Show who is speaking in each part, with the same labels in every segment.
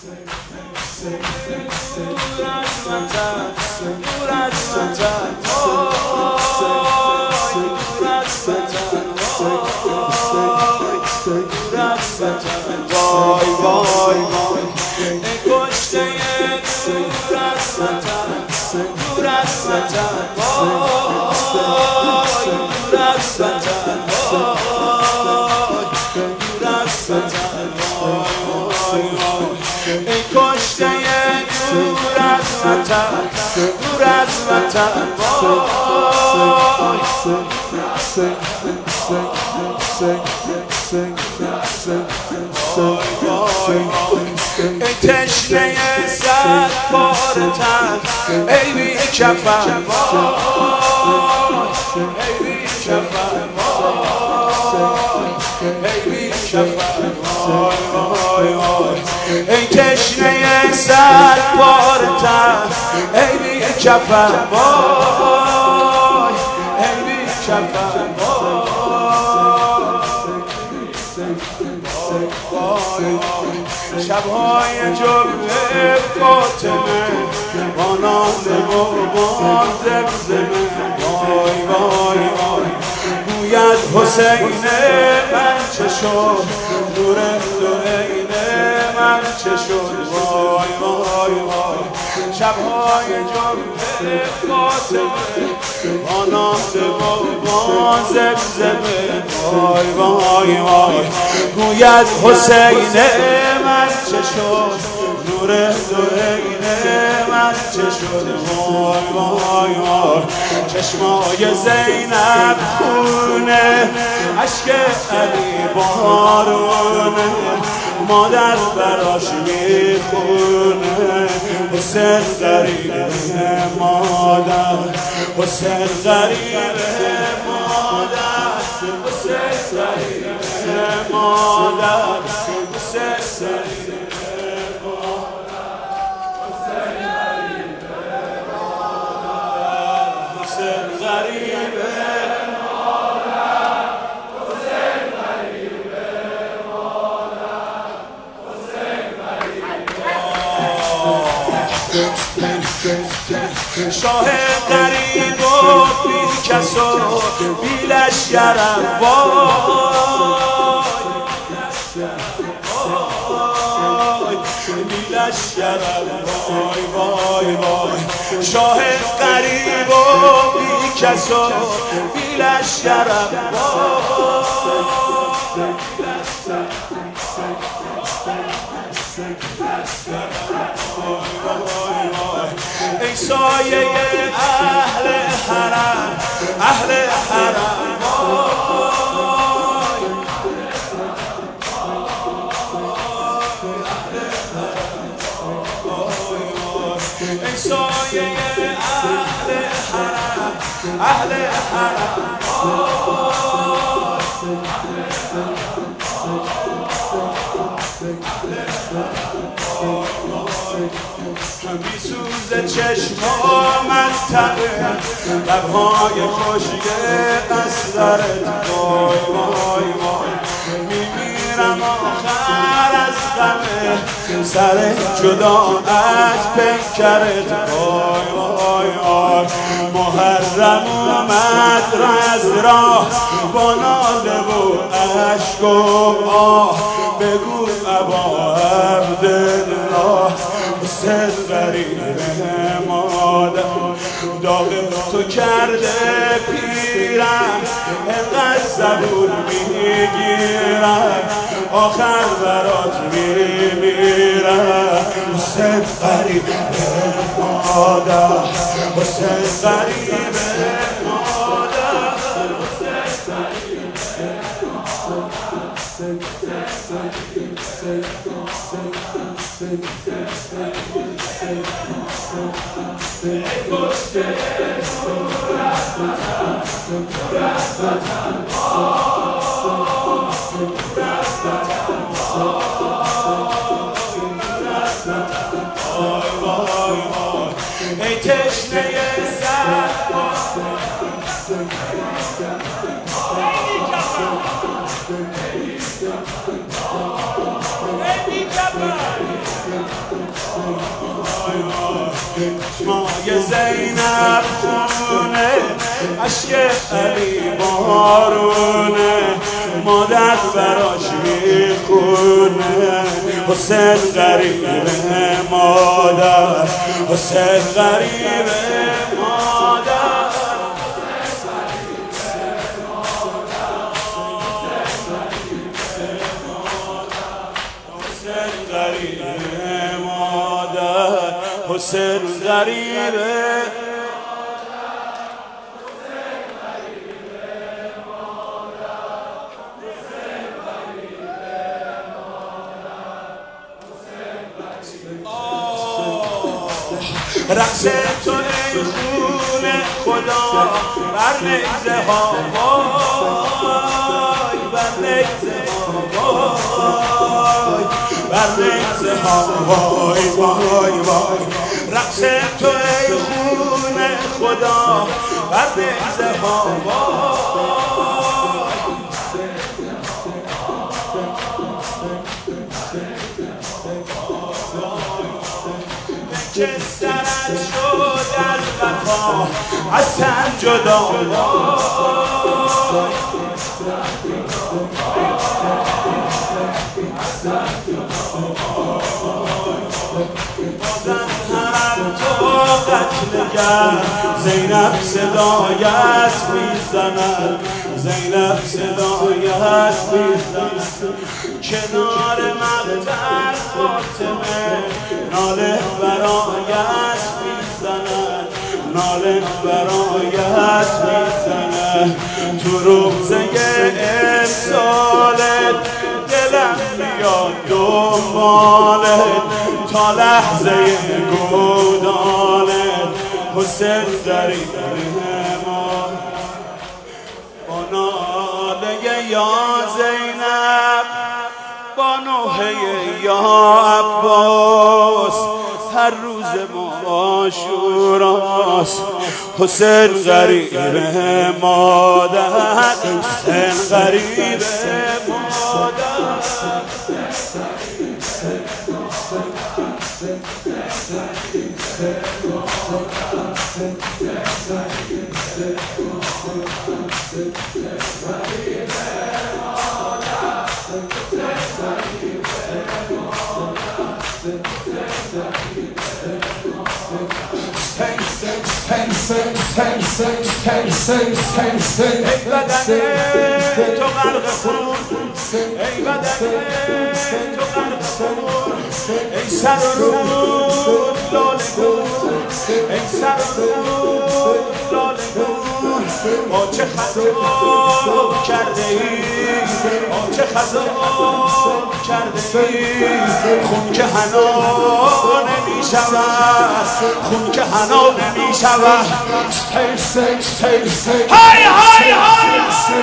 Speaker 1: دور از وطن، دور از وطن، دور از وطن، دور از وطن، وای وای وای ای کشته دور از وطن، دور از وطن، وای دور از وطن، دور از وطن، وای وای ای کشته دور از وطن، دور از وطن، ای تشنه صد بار تن، ای بی کفن، ای بی کفن، ای بی کفن، ای تشنه صد بار تن، ای بی کفن، ای بی کفن، شبهای جمعه فاطمه با ناله و با زمزمه، وای وای وای گوید حسین من چه شد، نور عین من چه شد، وای وای وای شبهای جمعه فاطمه با ناله و با زمزمه، وای وای وای گوید حسین من چه شد، نور عین من چه شد، وای وای وای چشمای زینب خونه، اشک علی بارونه، مادر براش میخونه، حسین غریبه مادر، حسین غریبه مادر، حسین غریبه مادر، حسین غریبه شاه غریب و بی کس و بی لشکرم، وای بی لشکرم، وای وای وای شاه غریب و بی کس و بی لشکرم، ای سایه اهل حرم، اهل حرم، ای سایه اهل حرم، اهل حرم، بی سوز چشمام از تنه، لبهای خشک اصغرت، وای وای وای میمیرم آخر از غمه، سر جدا از پیکرت، وای وای وای محرم اومد از راه با ناله و اشک و آه، بگو ابا عبدالله حسین غریبه مادر، داغ تو کرده پیرم، انقدر زبون میگیرم، آخر برات میمیرم، حسین غریبه مادر، حسین غریبه مادر، حسین غریبه ای تشنه سر مای زینب خونه عشق علی بارونه مادر براش میخونه حسین غریبه مادر حسین غریبه مادر حسین غریبه مادر حسین غریبه رقص تو ای خون خدا بر نیزه ها وای بر نیزه ها وای بر نیزه ها وای وای وای رقص تو ای خون خدا بر نیزه ها وای که سرت شد از وفا از تن جدا بازم هر تو قتلگر زینب صدایت میزند زینب صدایت میزند کنار مقتل فاطمه ناله برایت میزند ناله برایت میزند تو روزه امسالت دلم بیاد دنبالت تا لحظه گودالت حسین غریبه ما با ناله یا زینب با نوحه یا عباس هر روز ما عاشوراست حسین غریبه مادر حسین غریبه مادر ای بدن تو غرق خون ای بدن تو غرق خون ای سر و رود لاله گون ای سر و رود لاله گون ما چه خطا کرده ای ما چه خطا کرده ای خون که حنا نمی شود خون که حنا نمی شود های های های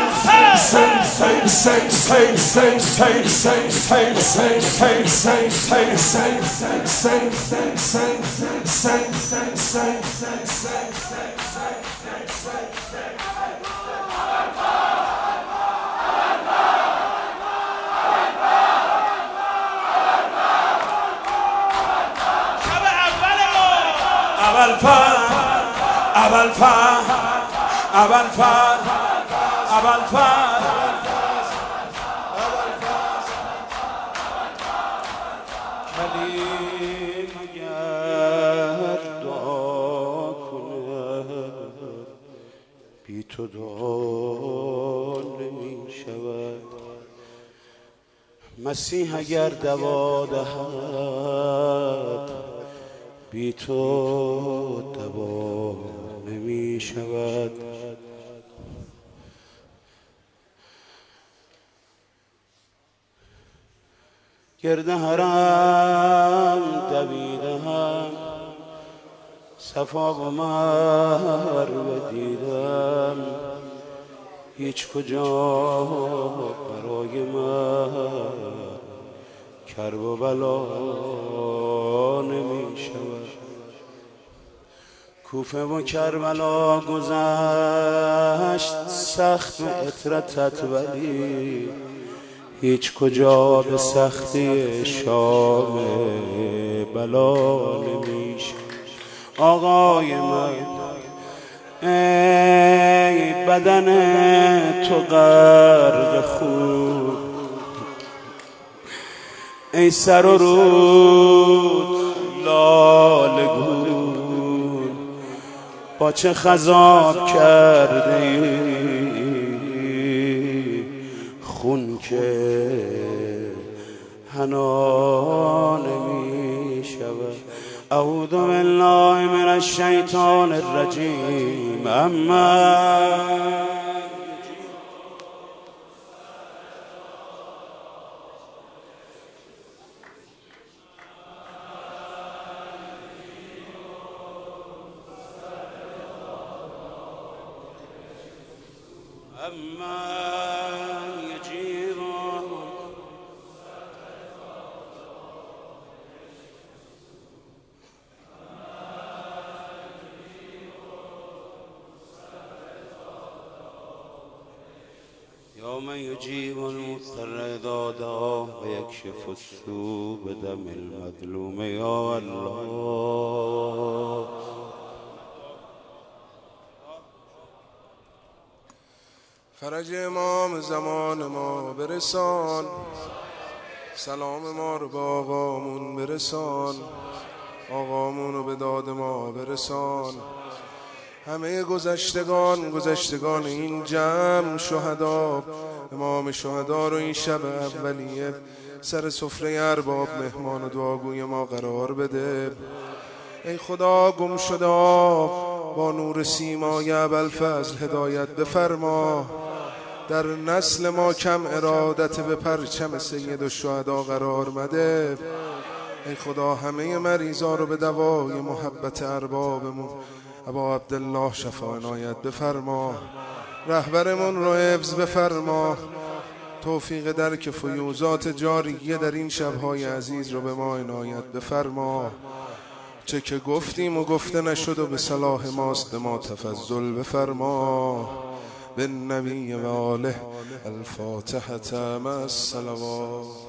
Speaker 1: کلیم اگر دعا کنه بی تو دعا نمی شود مسیح اگر دوا دهد بی تو دوا نمی شود گرد حرم دویدم صفا و مروه دیدم هیچ کجا برای من کرب و بلا نمی شود کوفه و کربلا گذشت سخت عطرتت ولی هیچ کجا به سختی شام بلا نمیشه آقای من، ای بدن تو غرق خون، ای سر و رود لاله گون، با چه خضاب کرده ای خون که حنا نمی شود. اعوذ بالله من الشیطان الرجیم. یا من یجیب المضطر اذا دعاه و یکشف السوء بدم المظلوم یا الله.
Speaker 2: فرج امام زمان ما برسان، سلام ما رو به آقامون برسان، آقامون رو به داد ما برسان. همه گذشتگان این جمع شهدا، امام شهدا رو این شب اولیه سر سفره ارباب مهمان و دعاگوی ما قرار بده. ای خدا گم شده با نور سیمای ابوالفضل هدایت بفرما، در نسل ما کم ارادت به پرچم سید الشهدا قرار مده. ای خدا همه مریضا رو به دوای محبت اربابمون ابا عبدالله شفا عنایت بفرما، رهبرمون رو حفظ بفرما، توفیق درک فیوزات جاریه در این شبهای عزیز رو به ما عنایت بفرما. چه که گفتیم و گفته نشد و به صلاح ماست به ما تفضل بفرما. بالنبی و آله الفاتحة مع الصلوات.